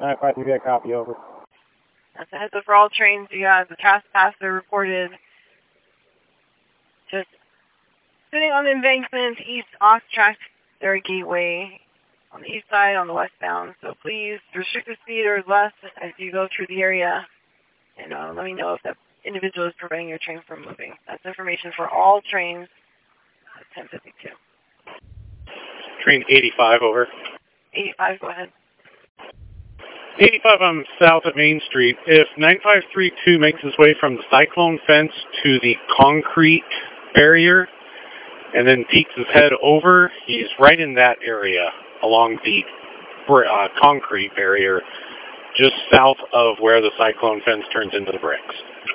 953, get a copy, over. That's a heads up for all trains. You got the trespasser reported just sitting on the embankment east off track their gateway on the east side on the westbound. So please restrict the speed or less as you go through the area. And let me know if that individual is preventing your train from moving. That's information for all trains at 1052. Train 85, over. 85, go ahead. 85, I'm south of Main Street. If 9532 makes his way from the cyclone fence to the concrete barrier and then peeks his head over, he's right in that area along the concrete barrier just south of where the cyclone fence turns into the bricks.